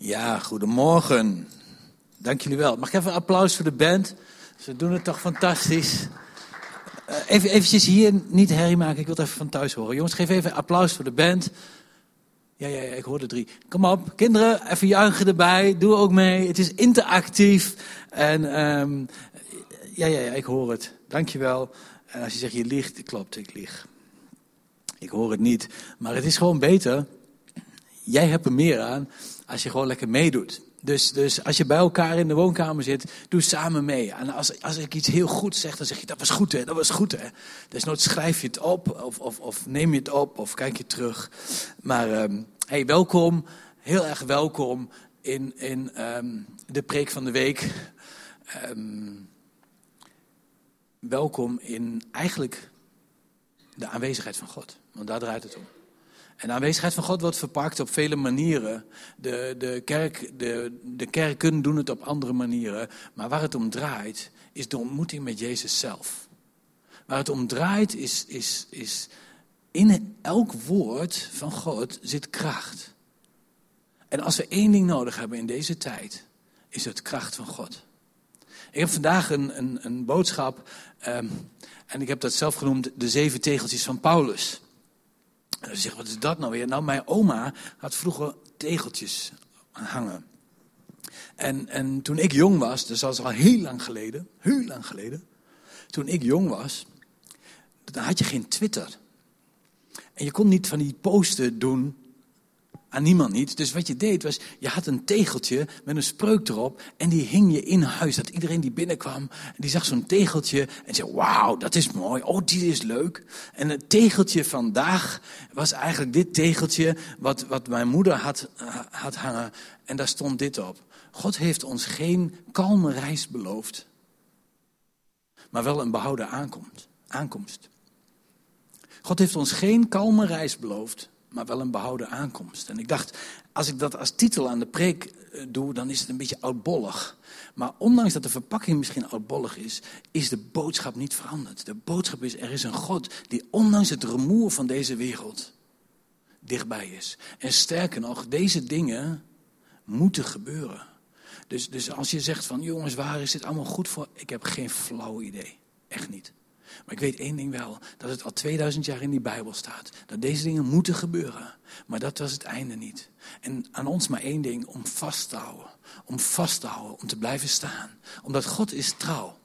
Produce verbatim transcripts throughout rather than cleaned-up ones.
Ja, goedemorgen. Dank jullie wel. Mag ik even een applaus voor de band? Ze doen het toch fantastisch. Uh, even eventjes hier niet herrie maken, ik wil het even van thuis horen. Jongens, geef even applaus voor de band. Ja, ja, ja, ik hoor de drie. Kom op, kinderen, even juichen erbij. Doe ook mee. Het is interactief. En um, ja, ja, ja, ik hoor het. Dankjewel. En als je zegt je liegt, klopt, ik lieg. Ik hoor het niet. Maar het is gewoon beter. Jij hebt er meer aan als je gewoon lekker meedoet. Dus, dus als je bij elkaar in de woonkamer zit, doe samen mee. En als, als ik iets heel goed zeg, dan zeg je dat was goed hè, dat was goed hè. Desnoods schrijf je het op of, of, of neem je het op of kijk je terug. Maar um, hey, welkom, heel erg welkom in, in um, de preek van de week. Um, welkom in eigenlijk de aanwezigheid van God, want daar draait het om. En de aanwezigheid van God wordt verpakt op vele manieren. De, de, kerk, de, de kerken doen het op andere manieren. Maar waar het om draait, is de ontmoeting met Jezus zelf. Waar het om draait, is, is, is in elk woord van God zit kracht. En als we één ding nodig hebben in deze tijd, is het kracht van God. Ik heb vandaag een, een, een boodschap, um, en ik heb dat zelf genoemd, de zeven tegeltjes van Paulus. En ze zeggen, wat is dat nou weer? Nou, mijn oma had vroeger tegeltjes hangen. En, en toen ik jong was, dus dat is al heel lang geleden, heel lang geleden. Toen ik jong was, dan had je geen Twitter. En je kon niet van die posten doen aan niemand niet. Dus wat je deed was, je had een tegeltje met een spreuk erop en die hing je in huis. Dat iedereen die binnenkwam, die zag zo'n tegeltje en zei, wauw, dat is mooi. Oh, die is leuk. En het tegeltje vandaag was eigenlijk dit tegeltje wat, wat mijn moeder had, had hangen. En daar stond dit op. God heeft ons geen kalme reis beloofd, maar wel een behouden aankomst. aankomst. God heeft ons geen kalme reis beloofd, maar wel een behouden aankomst. En ik dacht, als ik dat als titel aan de preek doe, dan is het een beetje oudbollig. Maar ondanks dat de verpakking misschien oudbollig is, is de boodschap niet veranderd. De boodschap is, er is een God die ondanks het rumoer van deze wereld dichtbij is. En sterker nog, deze dingen moeten gebeuren. Dus, dus als je zegt van, jongens, waar is dit allemaal goed voor? Ik heb geen flauw idee. Echt niet. Maar ik weet één ding wel, dat het al tweeduizend jaar in die Bijbel staat. Dat deze dingen moeten gebeuren. Maar dat was het einde niet. En aan ons maar één ding, om vast te houden. Om vast te houden, om te blijven staan. Omdat God is trouw.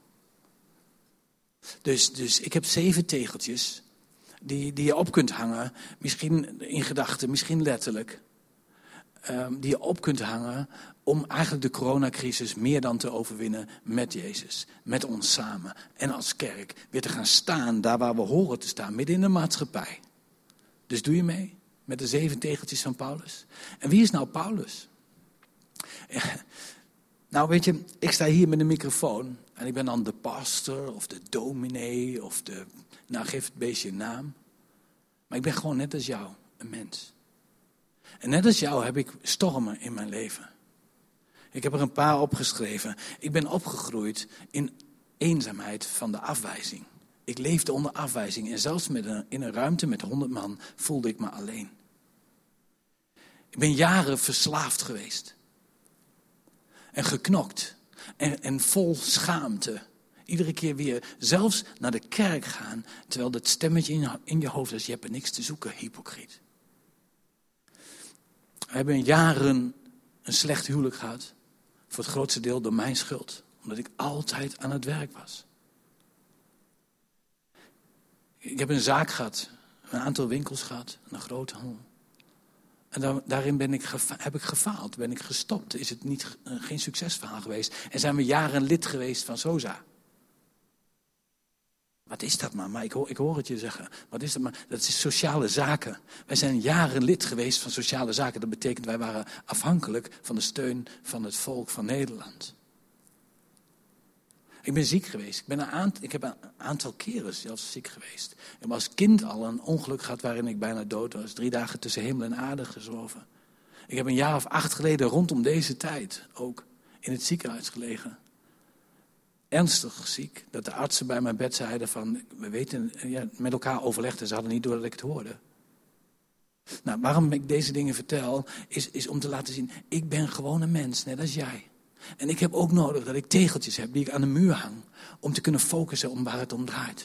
Dus, dus ik heb zeven tegeltjes die, die je op kunt hangen. Misschien in gedachten, misschien letterlijk. Um, die je op kunt hangen om eigenlijk de coronacrisis meer dan te overwinnen met Jezus. Met ons samen. En als kerk weer te gaan staan daar waar we horen te staan. Midden in de maatschappij. Dus doe je mee met de zeven tegeltjes van Paulus. En wie is nou Paulus? Ja, nou weet je, ik sta hier met een microfoon. En ik ben dan de pastor of de dominee of de... Nou geef het beestje een naam. Maar ik ben gewoon net als jou, een mens. En net als jou heb ik stormen in mijn leven. Ik heb er een paar opgeschreven. Ik ben opgegroeid in eenzaamheid van de afwijzing. Ik leefde onder afwijzing en zelfs met een, in een ruimte met honderd man voelde ik me alleen. Ik ben jaren verslaafd geweest. En geknokt. En, en vol schaamte. Iedere keer weer zelfs naar de kerk gaan. Terwijl dat stemmetje in, in je hoofd is, je hebt er niks te zoeken, hypocriet. We hebben jaren een slecht huwelijk gehad. Voor het grootste deel door mijn schuld. Omdat ik altijd aan het werk was. Ik heb een zaak gehad. Een aantal winkels gehad. Een grote handel. En daar, daarin ben ik geva- heb ik gefaald. Ben ik gestopt. Is het niet, uh, geen succesverhaal geweest. En zijn we jaren lid geweest van SOSA. Wat is dat maar? Maar ik hoor, ik hoor het je zeggen. Wat is dat maar? Dat is sociale zaken. Wij zijn jaren lid geweest van sociale zaken. Dat betekent wij waren afhankelijk van de steun van het volk van Nederland. Ik ben ziek geweest. Ik, ben een aant- ik heb een aantal keren zelfs ziek geweest. Ik heb als kind al een ongeluk gehad waarin ik bijna dood was. Drie dagen tussen hemel en aarde gezworven. Ik heb een jaar of acht geleden rondom deze tijd ook in het ziekenhuis gelegen. Ernstig ziek, dat de artsen bij mijn bed zeiden van, we weten, ja, met elkaar overlegden, ze hadden niet door dat ik het hoorde. Nou, waarom ik deze dingen vertel, is, is om te laten zien, ik ben gewoon een mens, net als jij. En ik heb ook nodig dat ik tegeltjes heb die ik aan de muur hang, om te kunnen focussen om waar het om draait.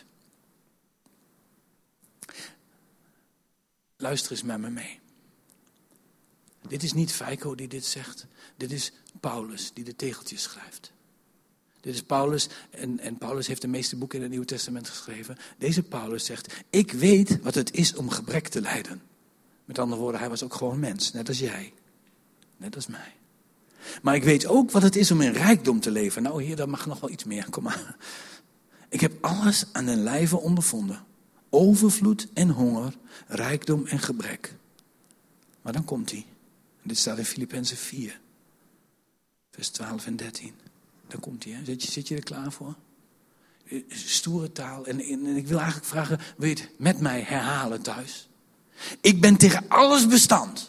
Luister eens met me mee. Dit is niet Feiko die dit zegt. Dit is Paulus die de tegeltjes schrijft. Dit is Paulus en, en Paulus heeft de meeste boeken in het Nieuwe Testament geschreven. Deze Paulus zegt, ik weet wat het is om gebrek te lijden. Met andere woorden, hij was ook gewoon mens, net als jij. Net als mij. Maar ik weet ook wat het is om in rijkdom te leven. Nou heer, dat mag nog wel iets meer, kom maar. Ik heb alles aan den lijve ondervonden. Overvloed en honger, rijkdom en gebrek. Maar dan komt hij. Dit staat in Filippenzen vier. Vers twaalf en dertien. Dan komt hij. Hè? Zit, je, zit je er klaar voor? Stoere taal. En, en, en ik wil eigenlijk vragen, wil je het met mij herhalen thuis? Ik ben tegen alles bestand.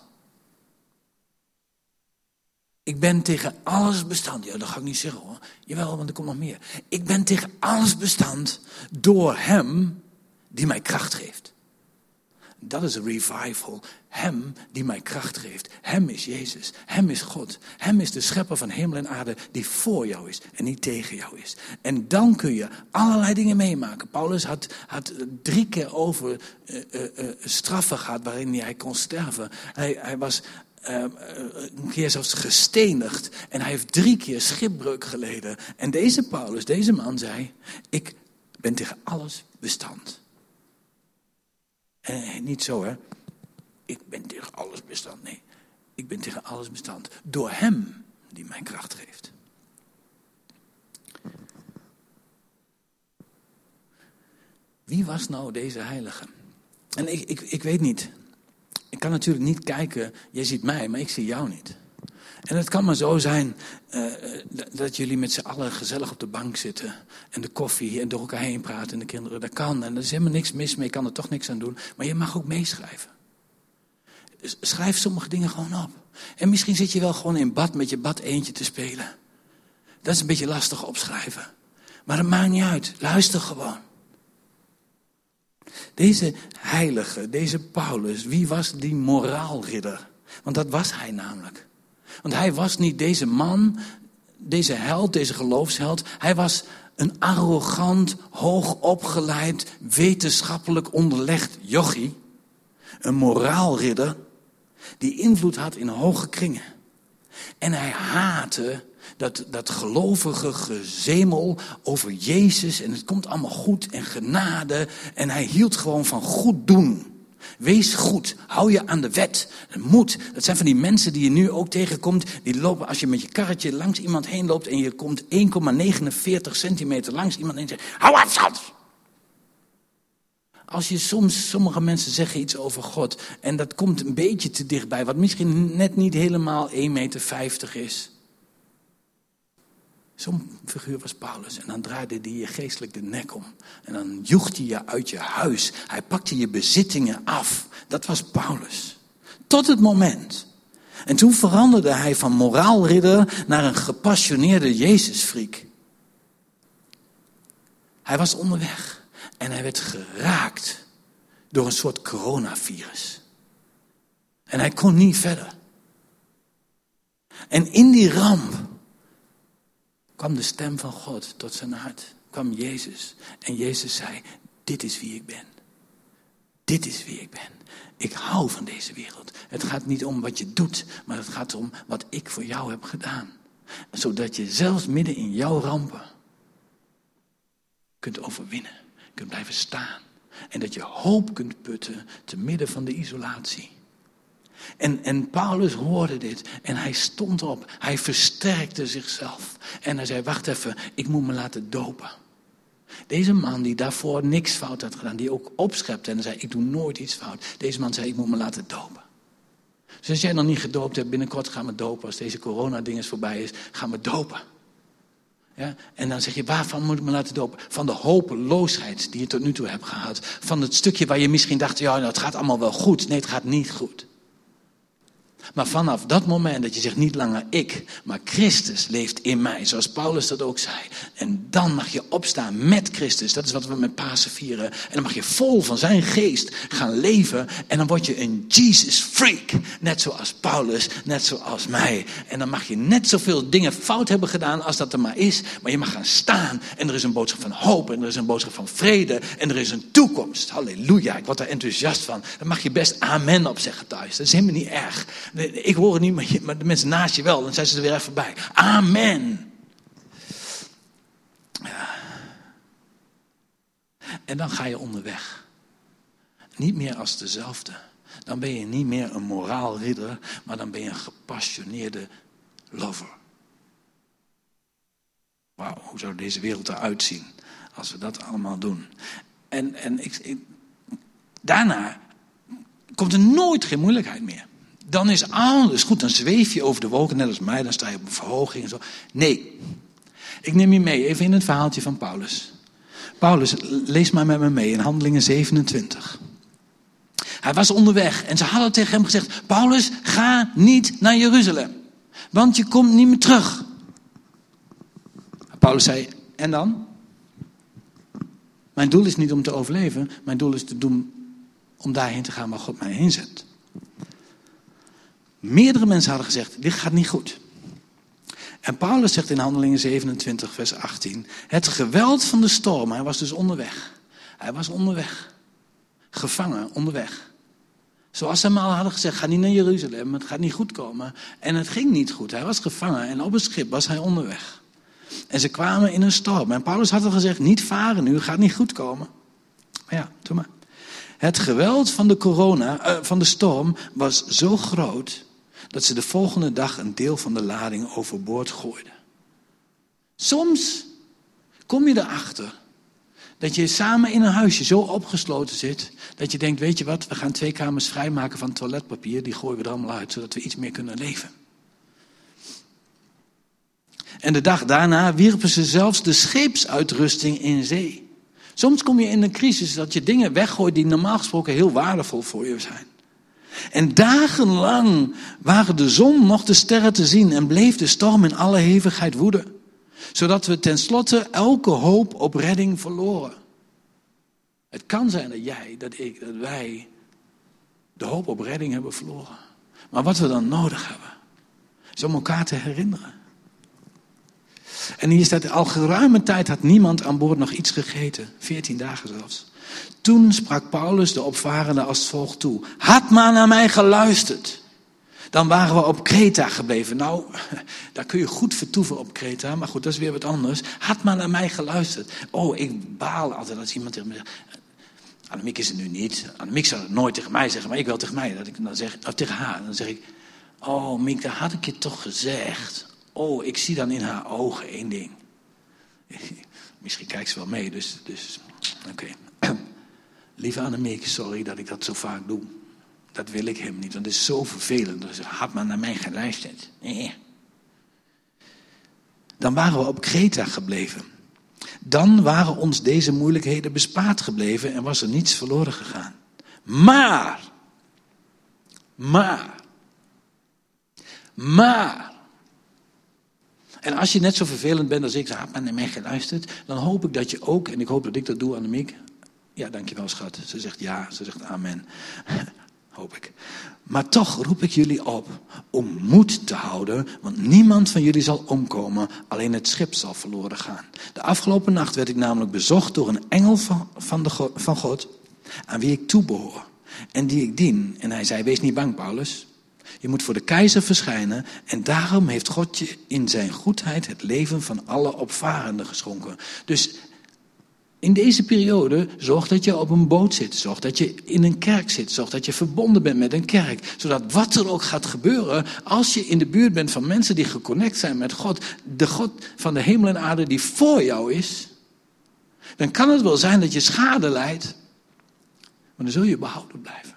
Ik ben tegen alles bestand. Ja, dat ga ik niet zeggen hoor. Jawel, want er komt nog meer. Ik ben tegen alles bestand door hem die mij kracht geeft. Dat is een revival. Hem die mij kracht geeft. Hem is Jezus. Hem is God. Hem is de schepper van hemel en aarde die voor jou is en niet tegen jou is. En dan kun je allerlei dingen meemaken. Paulus had, had drie keer over uh, uh, uh, straffen gehad waarin hij kon sterven. Hij, hij was uh, uh, een keer zelfs gestenigd. En hij heeft drie keer schipbreuk geleden. En deze Paulus, deze man zei, ik ben tegen alles bestand. En niet zo hè, ik ben tegen alles bestand. Nee, ik ben tegen alles bestand. Door hem die mij kracht geeft. Wie was nou deze heilige? En ik, ik, ik weet niet. Ik kan natuurlijk niet kijken, jij ziet mij, maar ik zie jou niet. En het kan maar zo zijn uh, dat jullie met z'n allen gezellig op de bank zitten. En de koffie en door elkaar heen praten en de kinderen. Dat kan en er is helemaal niks mis mee, ik kan er toch niks aan doen. Maar je mag ook meeschrijven. Schrijf sommige dingen gewoon op. En misschien zit je wel gewoon in bad met je bad eentje te spelen. Dat is een beetje lastig opschrijven. Maar dat maakt niet uit, luister gewoon. Deze heilige, deze Paulus, wie was die moraalridder? Want dat was hij namelijk. Want hij was niet deze man, deze held, deze geloofsheld. Hij was een arrogant, hoogopgeleid, wetenschappelijk onderlegd jochie. Een moraalridder die invloed had in hoge kringen. En hij haatte dat, dat gelovige gezemel over Jezus. En het komt allemaal goed en genade. En hij hield gewoon van goed doen. Wees goed, hou je aan de wet. Moed, dat zijn van die mensen die je nu ook tegenkomt. Die lopen als je met je karretje langs iemand heen loopt. En je komt één komma negenenveertig centimeter langs iemand heen en zegt, hou afstand! Als je soms, sommige mensen zeggen iets over God. En dat komt een beetje te dichtbij. Wat misschien net niet helemaal één komma vijftig meter is. Zo'n figuur was Paulus. En dan draaide hij je geestelijk de nek om. En dan joeg hij je uit je huis. Hij pakte je bezittingen af. Dat was Paulus. Tot het moment. En toen veranderde hij van moraalridder naar een gepassioneerde Jezusfreak. Hij was onderweg. En hij werd geraakt door een soort coronavirus. En hij kon niet verder. En in die ramp kwam de stem van God tot zijn hart. Kwam Jezus. En Jezus zei, dit is wie ik ben. Dit is wie ik ben. Ik hou van deze wereld. Het gaat niet om wat je doet, maar het gaat om wat ik voor jou heb gedaan. Zodat je zelfs midden in jouw rampen kunt overwinnen. Kunt blijven staan. En dat je hoop kunt putten te midden van de isolatie. En, en Paulus hoorde dit en hij stond op. Hij versterkte zichzelf. En hij zei, wacht even, ik moet me laten dopen. Deze man die daarvoor niks fout had gedaan, die ook opschepte en zei, ik doe nooit iets fout. Deze man zei, ik moet me laten dopen. Dus als jij nog niet gedoopt hebt, binnenkort gaan we dopen. Als deze corona-ding eens voorbij is, gaan we dopen. Ja? En dan zeg je, waarvan moet ik me laten dopen? Van de hopeloosheid die je tot nu toe hebt gehad. Van het stukje waar je misschien dacht, ja, nou, het gaat allemaal wel goed. Nee, het gaat niet goed. Maar vanaf dat moment dat je zegt niet langer ik, maar Christus leeft in mij. Zoals Paulus dat ook zei. En dan mag je opstaan met Christus. Dat is wat we met Pasen vieren. En dan mag je vol van zijn geest gaan leven. En dan word je een Jesus freak. Net zoals Paulus, net zoals mij. En dan mag je net zoveel dingen fout hebben gedaan als dat er maar is. Maar je mag gaan staan. En er is een boodschap van hoop. En er is een boodschap van vrede. En er is een toekomst. Halleluja, ik word er enthousiast van. Daar mag je best amen op zeggen thuis. Dat is helemaal niet erg. Ik hoor het niet, maar de mensen naast je wel. Dan zijn ze er weer even bij. Amen. Ja. En dan ga je onderweg. Niet meer als dezelfde. Dan ben je niet meer een moraalridder, maar dan ben je een gepassioneerde lover. Wauw, hoe zou deze wereld eruit zien als we dat allemaal doen? En, en ik, ik, daarna komt er nooit geen moeilijkheid meer. Dan is alles goed, dan zweef je over de wolken, net als mij, dan sta je op een verhoging en zo. Nee, ik neem je mee, even in het verhaaltje van Paulus. Paulus, lees maar met me mee in Handelingen zevenentwintig. Hij was onderweg en ze hadden tegen hem gezegd, Paulus, ga niet naar Jeruzalem, want je komt niet meer terug. Paulus zei, en dan? Mijn doel is niet om te overleven, mijn doel is te doen om daarheen te gaan waar God mij heen zet. Meerdere mensen hadden gezegd, dit gaat niet goed. En Paulus zegt in Handelingen zevenentwintig vers achttien, het geweld van de storm, hij was dus onderweg. Hij was onderweg. Gevangen, onderweg. Zoals ze hem al hadden gezegd, ga niet naar Jeruzalem, het gaat niet goed komen. En het ging niet goed, hij was gevangen en op een schip was hij onderweg. En ze kwamen in een storm. En Paulus had al gezegd, niet varen nu, het gaat niet goed komen. Maar ja, doe maar. Het geweld van de corona, uh, van de storm was zo groot dat ze de volgende dag een deel van de lading overboord gooiden. Soms kom je erachter dat je samen in een huisje zo opgesloten zit dat je denkt, weet je wat, we gaan twee kamers vrijmaken van toiletpapier, die gooien we er allemaal uit, zodat we iets meer kunnen leven. En de dag daarna wierpen ze zelfs de scheepsuitrusting in zee. Soms kom je in een crisis dat je dingen weggooit die normaal gesproken heel waardevol voor je zijn. En dagenlang waren de zon nog de sterren te zien en bleef de storm in alle hevigheid woeden. Zodat we tenslotte elke hoop op redding verloren. Het kan zijn dat jij, dat ik, dat wij de hoop op redding hebben verloren. Maar wat we dan nodig hebben, is om elkaar te herinneren. En hier staat, al geruime tijd had niemand aan boord nog iets gegeten. Veertien dagen zelfs. Toen sprak Paulus de opvarenden als volgt toe. Had maar naar mij geluisterd. Dan waren we op Kreta gebleven. Nou, daar kun je goed vertoeven op Kreta. Maar goed, dat is weer wat anders. Had maar naar mij geluisterd. Oh, ik baal altijd als iemand tegen me zegt. Annemiek is het nu niet. Annemiek zou het nooit tegen mij zeggen. Maar ik wel tegen mij. Dat ik dan zeg, of tegen haar. Dan zeg ik. Oh, Miek, dat had ik je toch gezegd. Oh, ik zie dan in haar ogen één ding. Misschien kijkt ze wel mee, dus, dus oké. Okay. Lieve Annemiek, sorry dat ik dat zo vaak doe. Dat wil ik hem niet, want het is zo vervelend. Dus had maar naar mij geluisterd. Nee. Dan waren we op Kreta gebleven. Dan waren ons deze moeilijkheden bespaard gebleven en was er niets verloren gegaan. Maar, maar, maar... En als je net zo vervelend bent als ik, had maar naar mij geluisterd, dan hoop ik dat je ook, en ik hoop dat ik dat doe, Annemiek. Ja, dankjewel schat. Ze zegt ja, ze zegt amen. Hoop ik. Maar toch roep ik jullie op om moed te houden, want niemand van jullie zal omkomen, alleen het schip zal verloren gaan. De afgelopen nacht werd ik namelijk bezocht door een engel van, van, de, van God, aan wie ik toebehoor en die ik dien. En hij zei, wees niet bang, Paulus. Je moet voor de keizer verschijnen en daarom heeft God je in zijn goedheid het leven van alle opvarenden geschonken. Dus in deze periode zorg dat je op een boot zit, zorg dat je in een kerk zit, zorg dat je verbonden bent met een kerk. Zodat wat er ook gaat gebeuren, als je in de buurt bent van mensen die geconnect zijn met God, de God van de hemel en aarde die voor jou is, dan kan het wel zijn dat je schade lijdt, maar dan zul je behouden blijven.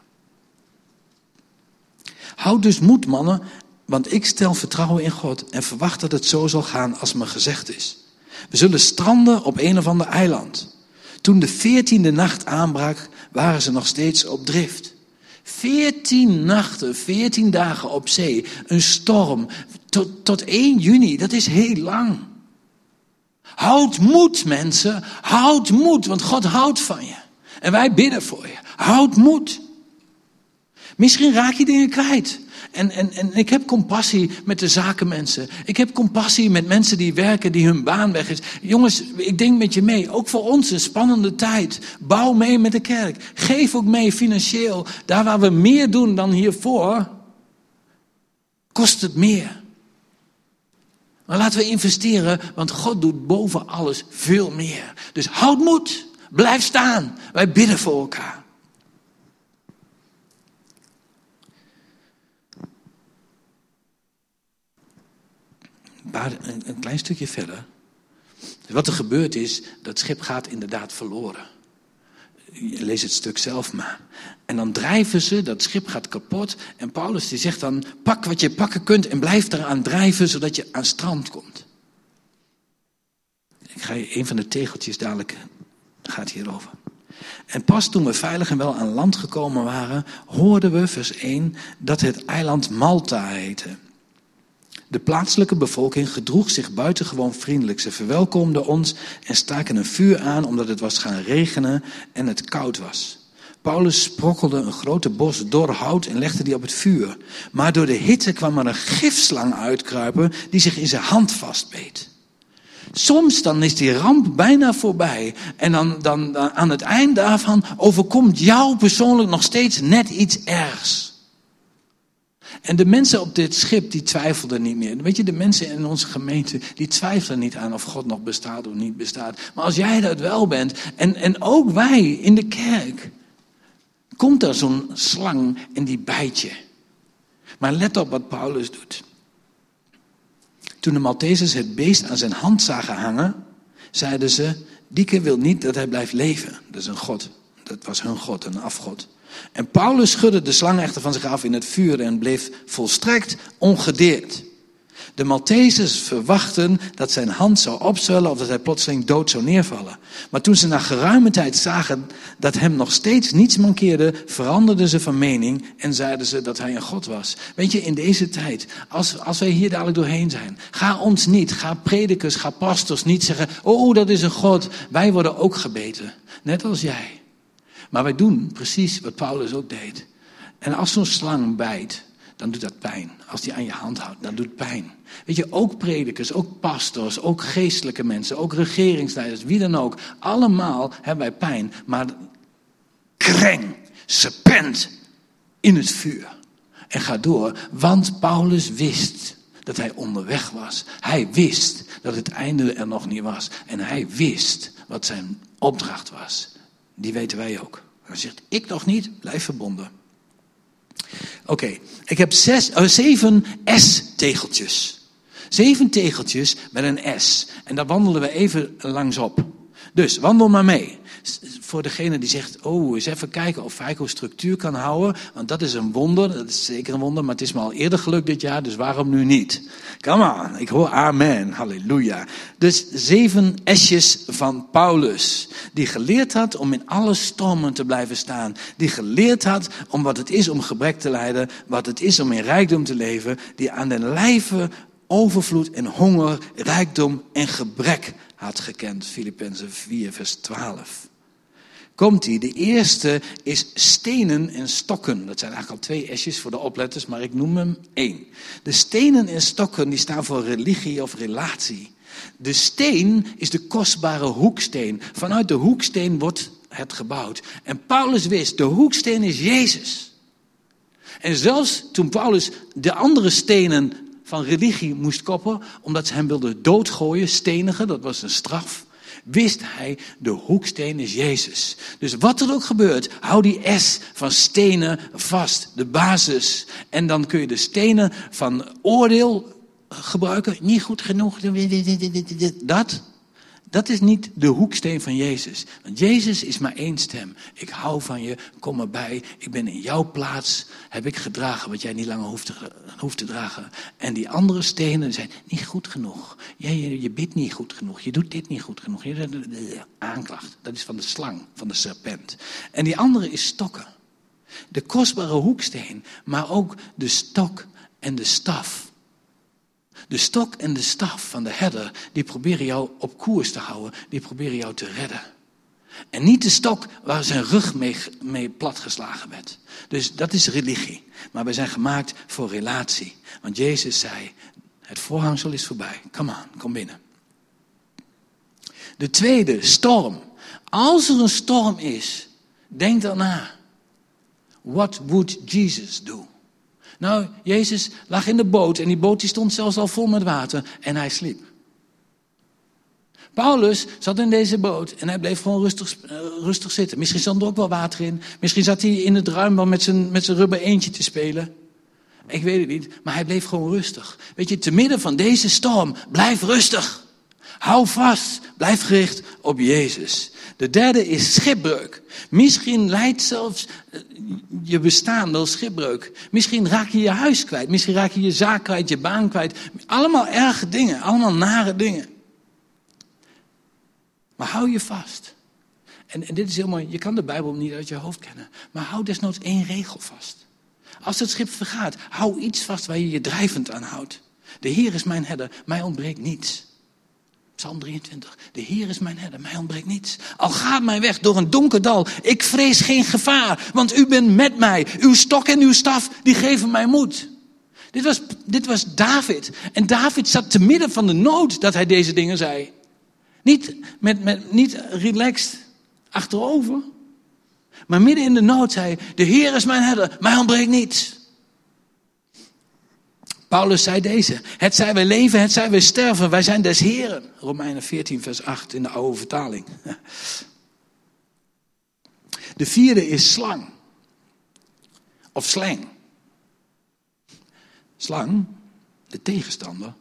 Houd dus moed, mannen, want ik stel vertrouwen in God en verwacht dat het zo zal gaan als me gezegd is. We zullen stranden op een of ander eiland. Toen de veertiende nacht aanbrak, waren ze nog steeds op drift. Veertien nachten, veertien dagen op zee. Een storm. Tot, tot één juni, dat is heel lang. Houd moed, mensen. Houd moed, want God houdt van je. En wij bidden voor je. Houd moed. Misschien raak je dingen kwijt. En, en, en ik heb compassie met de zakenmensen. Ik heb compassie met mensen die werken, die hun baan weg is. Jongens, ik denk met je mee. Ook voor ons een spannende tijd. Bouw mee met de kerk. Geef ook mee financieel. Daar waar we meer doen dan hiervoor, kost het meer. Maar laten we investeren, want God doet boven alles veel meer. Dus houd moed. Blijf staan. Wij bidden voor elkaar. Een, een klein stukje verder. Dus wat er gebeurt is, dat schip gaat inderdaad verloren. Lees het stuk zelf maar. En dan drijven ze, dat schip gaat kapot. En Paulus die zegt dan, pak wat je pakken kunt en blijf eraan drijven, zodat je aan strand komt. Ik ga je een van de tegeltjes dadelijk, gaat hierover. En pas toen we veilig en wel aan land gekomen waren, hoorden we, vers één, dat het eiland Malta heette. De plaatselijke bevolking gedroeg zich buitengewoon vriendelijk. Ze verwelkomden ons en staken een vuur aan omdat het was gaan regenen en het koud was. Paulus sprokkelde een grote bos dor hout en legde die op het vuur. Maar door de hitte kwam er een gifslang uitkruipen die zich in zijn hand vastbeet. Soms dan is die ramp bijna voorbij. En dan, dan, dan aan het eind daarvan overkomt jou persoonlijk nog steeds net iets ergs. En de mensen op dit schip, die twijfelden niet meer. Weet je, de mensen in onze gemeente, die twijfelen niet aan of God nog bestaat of niet bestaat. Maar als jij dat wel bent, en, en ook wij in de kerk, komt er zo'n slang en die bijt je. Maar let op wat Paulus doet. Toen de Maltesers het beest aan zijn hand zagen hangen, zeiden ze, Dieke wil niet dat hij blijft leven. Dat is een god. Dat was hun god, een afgod. En Paulus schudde de slang echter van zich af in het vuur en bleef volstrekt ongedeerd. De Maltesers verwachten dat zijn hand zou opzwellen of dat hij plotseling dood zou neervallen. Maar toen ze na geruime tijd zagen dat hem nog steeds niets mankeerde, veranderden ze van mening en zeiden ze dat hij een god was. Weet je, in deze tijd, als, als wij hier dadelijk doorheen zijn, ga ons niet, ga predikers, ga pastors niet zeggen, oh dat is een god, wij worden ook gebeten. Net als jij. Maar wij doen precies wat Paulus ook deed. En als zo'n slang bijt, dan doet dat pijn. Als die aan je hand houdt, dan doet het pijn. Weet je, ook predikers, ook pastors, ook geestelijke mensen, ook regeringsleiders, wie dan ook. Allemaal hebben wij pijn. Maar kreng, serpent in het vuur. En ga door, want Paulus wist dat hij onderweg was. Hij wist dat het einde er nog niet was. En hij wist wat zijn opdracht was. Die weten wij ook. Hij zegt, ik nog niet, blijf verbonden. Oké, okay, ik heb zes, uh, zeven S-tegeltjes. Zeven tegeltjes met een S. En daar wandelen we even langsop. Dus, wandel maar mee. Voor degene die zegt, oh, eens even kijken of Feiko structuur kan houden. Want dat is een wonder, dat is zeker een wonder. Maar het is me al eerder gelukt dit jaar, dus waarom nu niet? Come on, ik hoor amen, halleluja. Dus zeven S'jes van Paulus. Die geleerd had om in alle stormen te blijven staan. Die geleerd had om wat het is om gebrek te lijden. Wat het is om in rijkdom te leven. Die aan den lijve overvloed en honger, rijkdom en gebrek had gekend. Filippenzen vier vers twaalf. Komt-ie. De eerste is stenen en stokken. Dat zijn eigenlijk al twee S'jes voor de opletters, maar ik noem hem één. De stenen en stokken die staan voor religie of relatie. De steen is de kostbare hoeksteen. Vanuit de hoeksteen wordt het gebouwd. En Paulus wist, de hoeksteen is Jezus. En zelfs toen Paulus de andere stenen van religie moest koppen, omdat ze hem wilden doodgooien, stenigen, dat was een straf, wist hij, de hoeksteen is Jezus. Dus wat er ook gebeurt, hou die S van stenen vast, de basis. En dan kun je de stenen van oordeel gebruiken. Niet goed genoeg, dat. Dat is niet de hoeksteen van Jezus. Want Jezus is maar één stem. Ik hou van je, kom erbij. Ik ben in jouw plaats. Heb ik gedragen wat jij niet langer hoeft te, hoeft te dragen. En die andere stenen zijn niet goed genoeg. Je, je, je bidt niet goed genoeg. Je doet dit niet goed genoeg. Je, aanklacht. Dat is van de slang, van de serpent. En die andere is stokken. De kostbare hoeksteen, maar ook de stok en de staf. De stok en de staf van de herder, die proberen jou op koers te houden. Die proberen jou te redden. En niet de stok waar zijn rug mee, mee platgeslagen werd. Dus dat is religie. Maar wij zijn gemaakt voor relatie. Want Jezus zei, het voorhangsel is voorbij. Come on, kom binnen. De tweede, storm. Als er een storm is, denk daarna. What would Jesus do? Nou, Jezus lag in de boot en die boot die stond zelfs al vol met water en hij sliep. Paulus zat in deze boot en hij bleef gewoon rustig, uh, rustig zitten. Misschien zat er ook wel water in. Misschien zat hij in het ruimbal met zijn, met zijn rubber eendje te spelen. Ik weet het niet, maar hij bleef gewoon rustig. Weet je, te midden van deze storm, blijf rustig. Hou vast, blijf gericht op Jezus. De derde is schipbreuk. Misschien leidt zelfs je bestaan wel schipbreuk. Misschien raak je je huis kwijt. Misschien raak je je zaak kwijt, je baan kwijt. Allemaal erge dingen, allemaal nare dingen. Maar hou je vast. En, en dit is heel mooi, je kan de Bijbel niet uit je hoofd kennen. Maar hou desnoods één regel vast. Als het schip vergaat, hou iets vast waar je je drijvend aan houdt. De Heer is mijn herder, mij ontbreekt niets. Psalm drieëntwintig. De Heer is mijn herder, mij ontbreekt niets. Al gaat mij weg door een donker dal, ik vrees geen gevaar. Want u bent met mij. Uw stok en uw staf, die geven mij moed. Dit was, dit was David. En David zat te midden van de nood dat hij deze dingen zei. Niet, met, met, niet relaxed achterover. Maar midden in de nood zei hij, de Heer is mijn herder, mij ontbreekt niets. Paulus zei deze, het zij wij leven, het zij wij sterven, wij zijn des Heren. Romeinen veertien vers acht in de oude vertaling. De vierde is slang. Of slang. Slang, de tegenstander.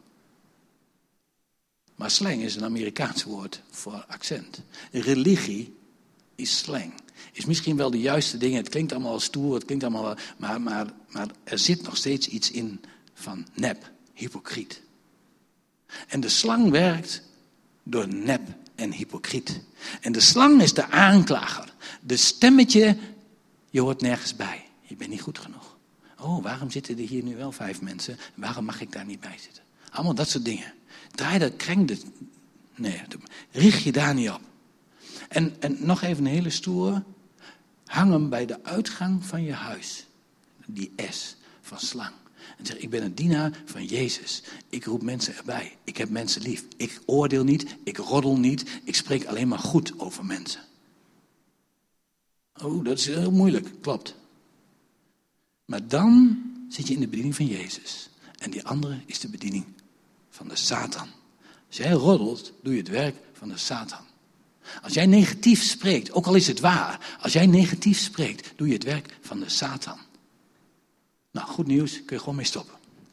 Maar slang is een Amerikaans woord voor accent. Religie is slang. Is misschien wel de juiste dingen. Het klinkt allemaal stoer, het klinkt allemaal, maar, maar, maar er zit nog steeds iets in van nep, hypocriet. En de slang werkt door nep en hypocriet. En de slang is de aanklager. De stemmetje, je hoort nergens bij. Je bent niet goed genoeg. Oh, waarom zitten er hier nu wel vijf mensen? Waarom mag ik daar niet bij zitten? Allemaal dat soort dingen. Draai dat, krenk de... Nee, richt je daar niet op. En, en nog even een hele stoere. Hang hem bij de uitgang van je huis. Die S van slang. En zeg, ik ben een dienaar van Jezus. Ik roep mensen erbij. Ik heb mensen lief. Ik oordeel niet. Ik roddel niet. Ik spreek alleen maar goed over mensen. Oh, dat is heel moeilijk. Klopt. Maar dan zit je in de bediening van Jezus. En die andere is de bediening van de Satan. Als jij roddelt, doe je het werk van de Satan. Als jij negatief spreekt, ook al is het waar. Als jij negatief spreekt, doe je het werk van de Satan. Nou, goed nieuws, kun je gewoon mee stoppen.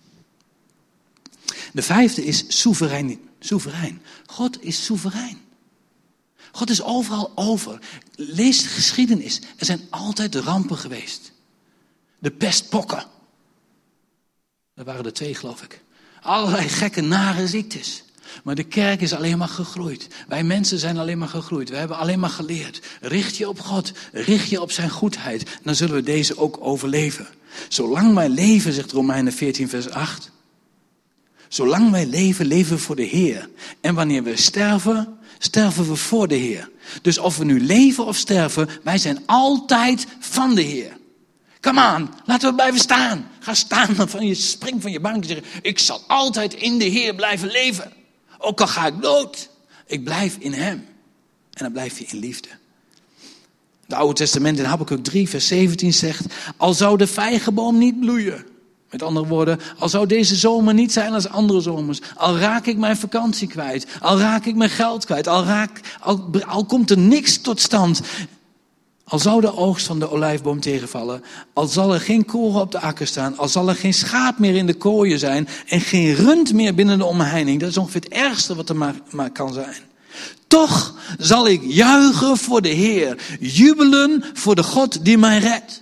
De vijfde is soeverein. soeverein. God is soeverein. God is overal over. Lees de geschiedenis. Er zijn altijd rampen geweest. De pestpokken. Dat waren er twee, geloof ik. Allerlei gekke, nare ziektes. Maar de kerk is alleen maar gegroeid. Wij mensen zijn alleen maar gegroeid. We hebben alleen maar geleerd. Richt je op God. Richt je op zijn goedheid. Dan zullen we deze ook overleven. Zolang wij leven, zegt Romeinen veertien vers acht. Zolang wij leven, leven we voor de Heer. En wanneer we sterven, sterven we voor de Heer. Dus of we nu leven of sterven, wij zijn altijd van de Heer. Come on, laten we blijven staan. Ga staan, van je, spring van je bank en zeg, ik zal altijd in de Heer blijven leven. Ook al ga ik dood, ik blijf in hem. En dan blijf je in liefde. Het Oude Testament in Habakuk drie vers zeventien zegt, al zou de vijgenboom niet bloeien. Met andere woorden, al zou deze zomer niet zijn als andere zomers. Al raak ik mijn vakantie kwijt. Al raak ik mijn geld kwijt. Al, raak, al, al komt er niks tot stand. Al zou de oogst van de olijfboom tegenvallen. Al zal er geen koren op de akker staan. Al zal er geen schaap meer in de kooien zijn. En geen rund meer binnen de omheining. Dat is ongeveer het ergste wat er maar, maar kan zijn. Toch zal ik juichen voor de Heer. Jubelen voor de God die mij redt.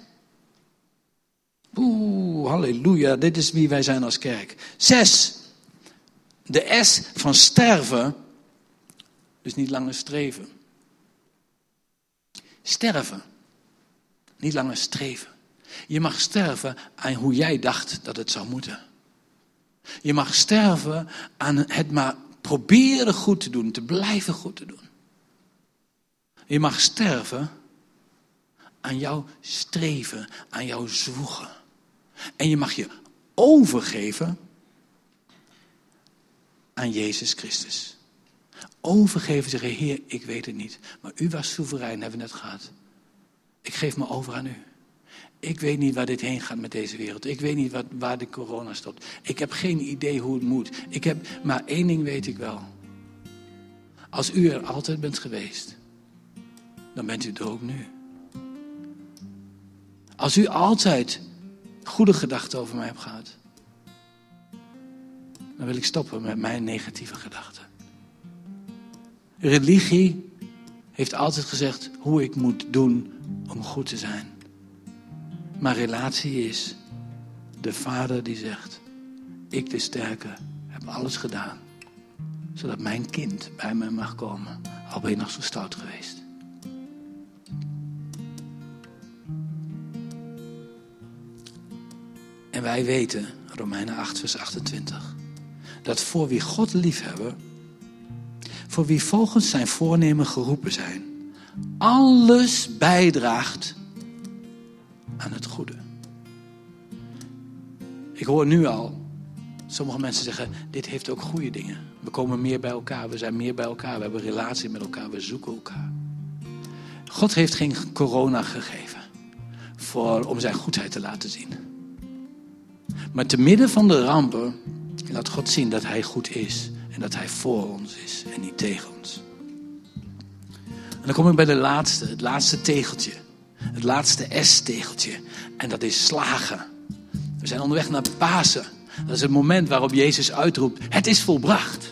Oeh, halleluja. Dit is wie wij zijn als kerk. Zes. De S van sterven. Dus niet langer streven. Sterven. Niet langer streven. Je mag sterven aan hoe jij dacht dat het zou moeten. Je mag sterven aan het maar proberen goed te doen, te blijven goed te doen. Je mag sterven aan jouw streven, aan jouw zwoegen. En je mag je overgeven aan Jezus Christus. Overgeven, zeggen, Heer, ik weet het niet. Maar u was soeverein, hebben we net gehad. Ik geef me over aan u. Ik weet niet waar dit heen gaat met deze wereld. Ik weet niet wat, waar de corona stopt. Ik heb geen idee hoe het moet. Ik heb, maar één ding weet ik wel. Als u er altijd bent geweest, dan bent u er ook nu. Als u altijd goede gedachten over mij hebt gehad, dan wil ik stoppen met mijn negatieve gedachten. Religie heeft altijd gezegd hoe ik moet doen om goed te zijn. Maar relatie is de vader die zegt, ik de sterke heb alles gedaan, zodat mijn kind bij mij mag komen, al ben je nog zo stout geweest. En wij weten, Romeinen acht vers achtentwintig, dat voor wie God liefhebben, voor wie volgens zijn voornemen geroepen zijn, alles bijdraagt aan het goede. Ik hoor nu al, sommige mensen zeggen, dit heeft ook goede dingen. We komen meer bij elkaar, we zijn meer bij elkaar, we hebben een relatie met elkaar, we zoeken elkaar. God heeft geen corona gegeven voor, om zijn goedheid te laten zien. Maar te midden van de rampen laat God zien dat hij goed is. En dat hij voor ons is en niet tegen ons. En dan kom ik bij de laatste, het laatste tegeltje. Het laatste S-tegeltje. En dat is slagen. We zijn onderweg naar Pasen. Dat is het moment waarop Jezus uitroept, het is volbracht.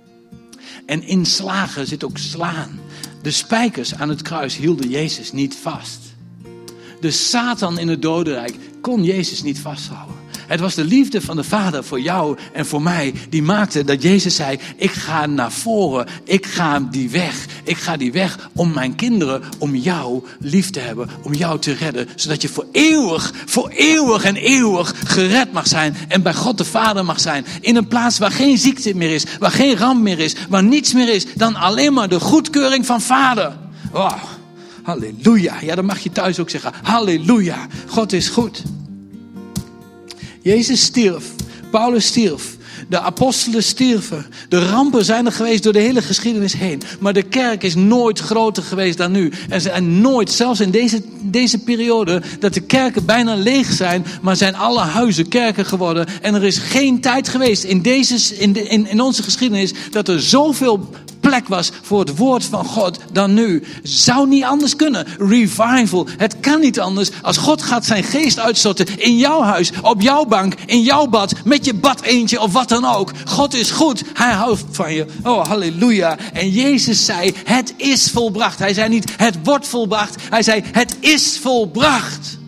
En in slagen zit ook slaan. De spijkers aan het kruis hielden Jezus niet vast. De Satan in het dodenrijk kon Jezus niet vasthouden. Het was de liefde van de Vader voor jou en voor mij die maakte dat Jezus zei, ik ga naar voren, ik ga die weg. Ik ga die weg om mijn kinderen, om jou lief te hebben, om jou te redden. Zodat je voor eeuwig, voor eeuwig en eeuwig gered mag zijn en bij God de Vader mag zijn. In een plaats waar geen ziekte meer is, waar geen ramp meer is, waar niets meer is dan alleen maar de goedkeuring van Vader. Oh, halleluja. Ja, dat mag je thuis ook zeggen. Halleluja. God is goed. Jezus stierf, Paulus stierf, de apostelen stierven. De rampen zijn er geweest door de hele geschiedenis heen. Maar de kerk is nooit groter geweest dan nu. Er zijn nooit, zelfs in deze, deze periode, dat de kerken bijna leeg zijn. Maar zijn alle huizen kerken geworden. En er is geen tijd geweest in, deze, in, de, in, in onze geschiedenis dat er zoveel plek was voor het woord van God dan nu. Zou niet anders kunnen. Revival. Het kan niet anders. Als God gaat zijn geest uitstorten in jouw huis, op jouw bank, in jouw bad, met je bad eentje of wat dan ook. God is goed. Hij houdt van je. Oh, halleluja. En Jezus zei, het is volbracht. Hij zei niet, het wordt volbracht. Hij zei, het is volbracht.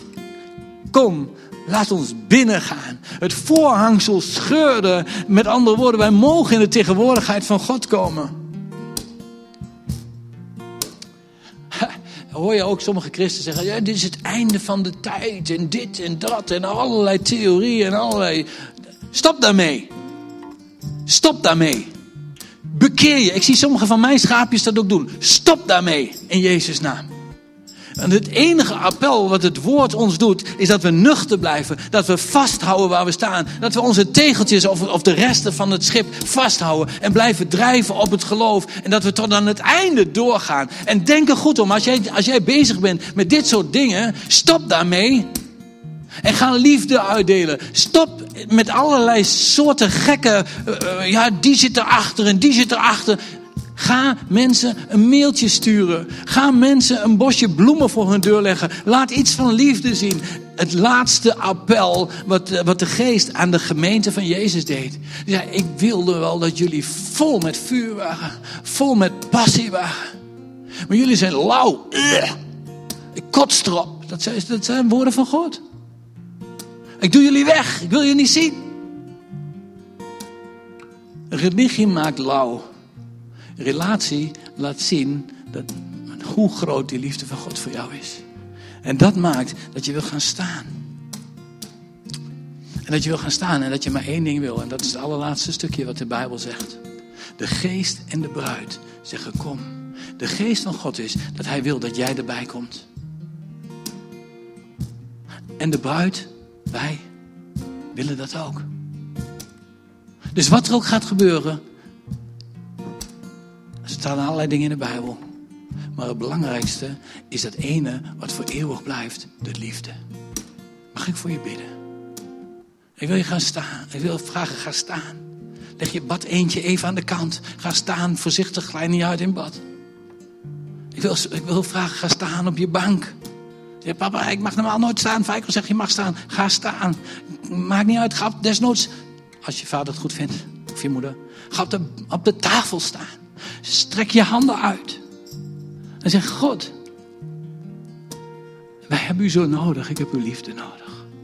Kom. Laat ons binnengaan. Het voorhangsel scheurde. Met andere woorden, wij mogen in de tegenwoordigheid van God komen. Hoor je ook sommige christenen zeggen, ja, dit is het einde van de tijd. En dit en dat. En allerlei theorieën en allerlei. Stop daarmee. Stop daarmee. Bekeer je. Ik zie sommige van mijn schaapjes dat ook doen. Stop daarmee. In Jezus' naam. En het enige appel wat het woord ons doet, is dat we nuchter blijven. Dat we vasthouden waar we staan. Dat we onze tegeltjes of, of de resten van het schip vasthouden. En blijven drijven op het geloof. En dat we tot aan het einde doorgaan. En denk er goed om, als jij, als jij bezig bent met dit soort dingen, stop daarmee. En ga liefde uitdelen. Stop met allerlei soorten gekke, uh, ja, die zit erachter en die zit erachter. Ga mensen een mailtje sturen. Ga mensen een bosje bloemen voor hun deur leggen. Laat iets van liefde zien. Het laatste appel wat, wat de geest aan de gemeente van Jezus deed. Hij zei, ik wilde wel dat jullie vol met vuur waren. Vol met passie waren. Maar jullie zijn lauw. Ik kots erop. Dat zijn, dat zijn woorden van God. Ik doe jullie weg. Ik wil je niet zien. Religie maakt lauw. Relatie laat zien dat, hoe groot die liefde van God voor jou is. En dat maakt dat je wil gaan staan. En dat je wil gaan staan en dat je maar één ding wil. En dat is het allerlaatste stukje wat de Bijbel zegt. De geest en de bruid zeggen kom. De geest van God is dat hij wil dat jij erbij komt. En de bruid, wij, willen dat ook. Dus wat er ook gaat gebeuren. Er staan allerlei dingen in de Bijbel. Maar het belangrijkste is dat ene wat voor eeuwig blijft. De liefde. Mag ik voor je bidden? Ik wil je gaan staan. Ik wil vragen, ga staan. Leg je bad eentje even aan de kant. Ga staan, voorzichtig, glij niet uit in bad. Ik wil, ik wil vragen, ga staan op je bank. Ja, papa, ik mag normaal nooit staan. Vijker zegt, je mag staan. Ga staan. Maakt niet uit, ga op, desnoods, als je vader het goed vindt, of je moeder. Ga op de, op de tafel staan. Strek je handen uit. En zeg, God, wij hebben u zo nodig. Ik heb uw liefde nodig.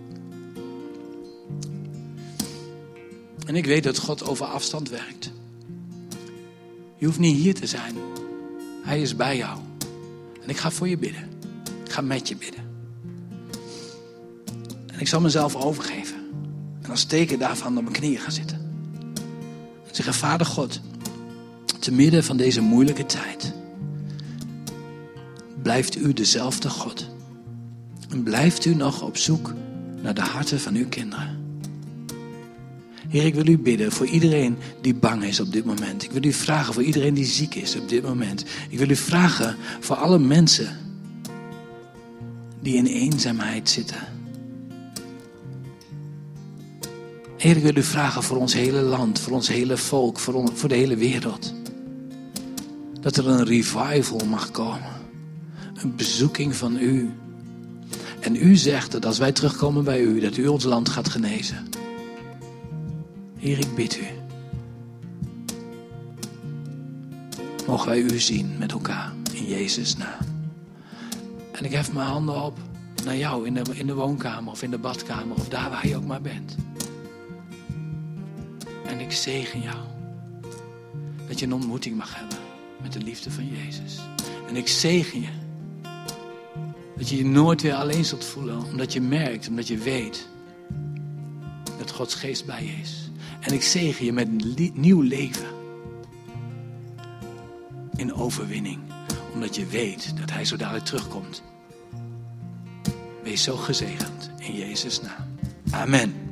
En ik weet dat God over afstand werkt. Je hoeft niet hier te zijn. Hij is bij jou. En ik ga voor je bidden. Ik ga met je bidden. En ik zal mezelf overgeven. En als teken daarvan op mijn knieën gaan zitten. En zeggen, Vader God, te midden van deze moeilijke tijd blijft u dezelfde God. En blijft u nog op zoek naar de harten van uw kinderen. Heer, ik wil u bidden voor iedereen die bang is op dit moment. Ik wil u vragen voor iedereen die ziek is op dit moment. Ik wil u vragen voor alle mensen die in eenzaamheid zitten. Heer, ik wil u vragen voor ons hele land, voor ons hele volk, voor, on, voor de hele wereld. Dat er een revival mag komen. Een bezoeking van u. En u zegt dat als wij terugkomen bij u, dat u ons land gaat genezen. Heer, ik bid u. Mogen wij u zien met elkaar in Jezus' naam. En ik hef mijn handen op naar jou in de, in de woonkamer of in de badkamer of daar waar je ook maar bent. En ik zegen jou. Dat je een ontmoeting mag hebben met de liefde van Jezus. En ik zegen je. Dat je je nooit weer alleen zult voelen. Omdat je merkt, omdat je weet dat Gods geest bij je is. En ik zegen je met een nieuw leven. In overwinning. Omdat je weet dat hij zo dadelijk terugkomt. Wees zo gezegend in Jezus' naam. Amen.